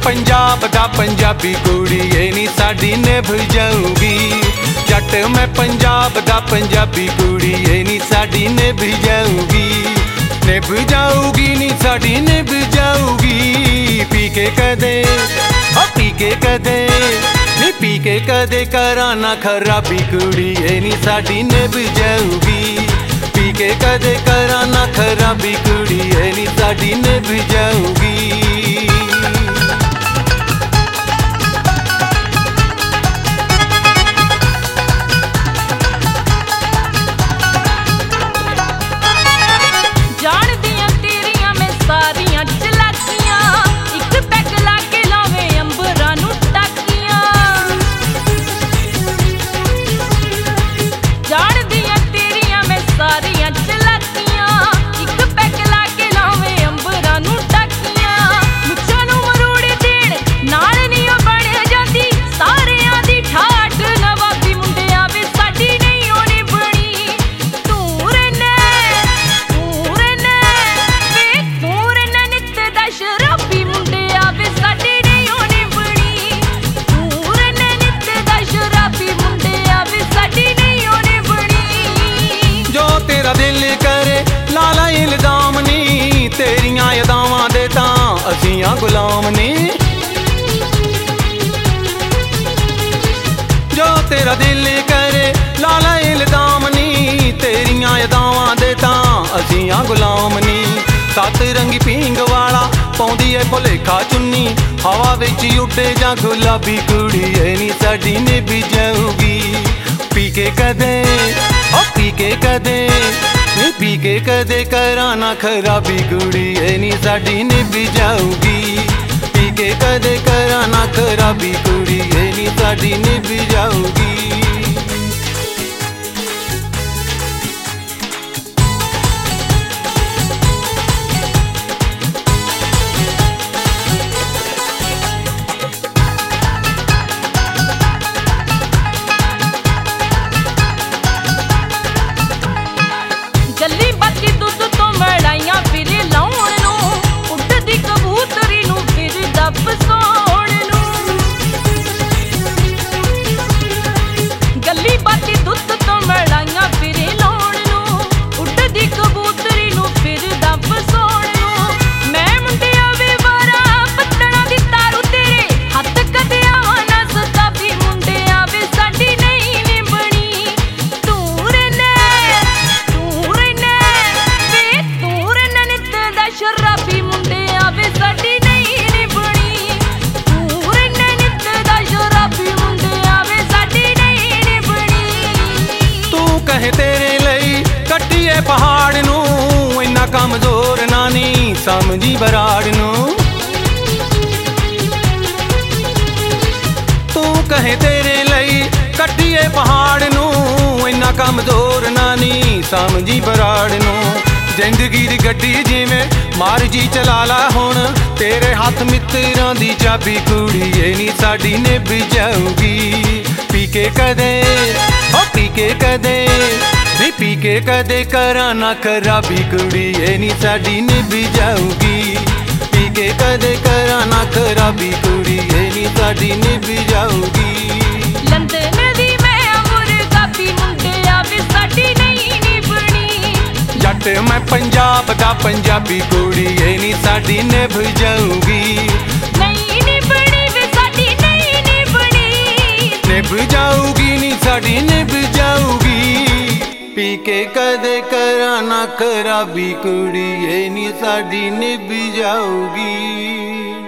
पंजाब दा पंजाबी कुड़ी ये नी साडी निभ जाऊगी। जट मैं पंजाब दा पंजाबी कुड़ी ये नी साडी निभ जाऊगी। निभ जाऊगी नी साडी निभ जाऊगी। पी के कदे पी के कदे नी पी के कदे करा ना खराबी कुड़ी ये नी साडी निभ जाऊगी। पी के कदे करा ना खराबी कुड़ी ये नी साडी निभ जाऊगी। दिल करे लाला इल्जाम नी तेरियां अदावां दे तां असीं गुलाम नी। जो तेरा दिल करे लाला इल्जाम नी तेरियां अदावां दे तां असीं गुलाम नी। सत रंगी पींग वाला पौंदी है भुलेखा चुन्नी हवा विच उड्डे जां गुलाबी कुड़ी ये नी साडी निभ जाऊगी। पी के कदे पी के कदे पी के कदे करा ना खराबी कुड़ी ये नी साडी निभ जाऊगी। पी के कदे करा ना खराबी कुड़ी ये नी साडी निभ जाऊगी। गली बाती दुध तो मड़ाइया फिर लाउण नूं उड्डदी कबूतरी नूं फिर दब सोण नूं। गली बाती दुध तो मड़ाइया फिर लाउण नूं उड्डदी कबूतरी नूं फिर दब सोण नूं। मैं मुंडिया वे वारा पत्तणा दी तारू तेरे हत्थ कदे आवां ना सताबी मुंडिया वे साडी नहीं निभणी। तूं रहना शराबी मुंडिया वे साडी नहीं निभणी। तूं रहना नित दा शराबी मुंडिया वे साडी नहीं निभणी। तू कहे तेरे लई कट्टिए पहाड़ नूं इन्ना कमजोर नानी समझी बराड़ नूं। तू कहे तेरे लई कट्टिए पहाड़ नूं इन्ना कमजोर नानी समझी बराड़ नूं। जिंदगी दी गड्डी जिवें मर्जी चला ला हुण तेरे हाथ मित्तरां दी चाबी कुड़ी ये नी साडी निभ जाऊगी। पी के कदे पी के कदे नी पी के कदे करा ना खराबी कुड़ी ये नी साडी निभ जाऊगी। पी के कदे करा ना खराबी कुड़ी ये नी साडी निभ जाऊगी। लंदन दी मैं मुर्गाबी मुंडिया वे साडी नहीं निभणी। जट मैं पंजाब दा पंजाबी कुड़ी ये नी साडी निभ जाऊगी। नहीं निभणी वे साडी नहीं निभणी। निभ जाऊगी नी साडी निभ जाऊगी। पी के कदे करा ना खराबी कुड़ी ये नी साडी निभ जाऊगी।